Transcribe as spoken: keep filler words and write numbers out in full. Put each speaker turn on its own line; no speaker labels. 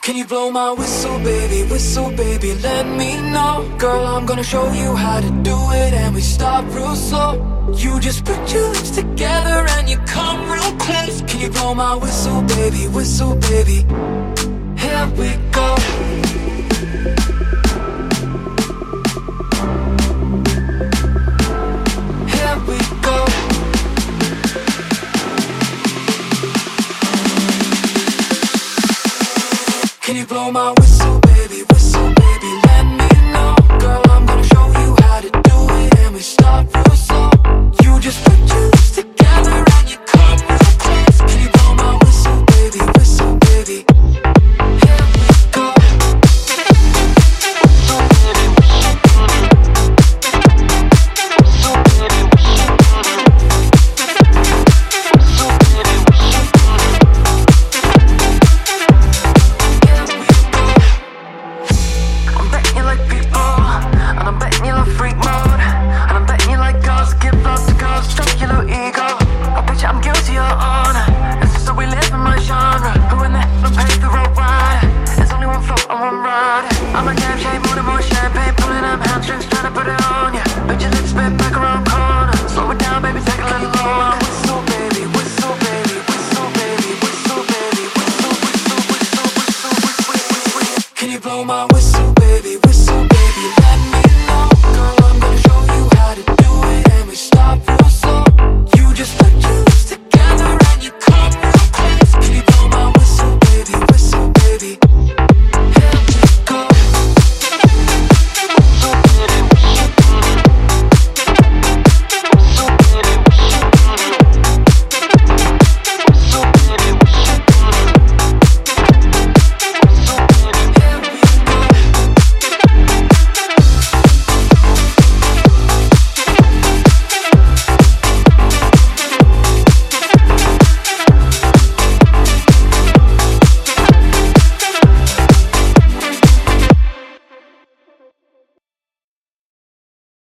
Can you blow my whistle, baby, whistle, baby, let me know. Girl, I'm gonna show you how to do it, and we start real slow. You just put your lips together and you come real close. Can you blow my whistle, baby, whistle, baby? Here we go. Here we go. Can you blow my whistle, baby, whistle, baby, let me know. Girl, I'm gonna show you how to do it, and we start real slow. You just put your lips together and you come real close. Can you blow my whistle, baby, whistle, baby? Here we go. Can you blow my whistle, baby, whistle?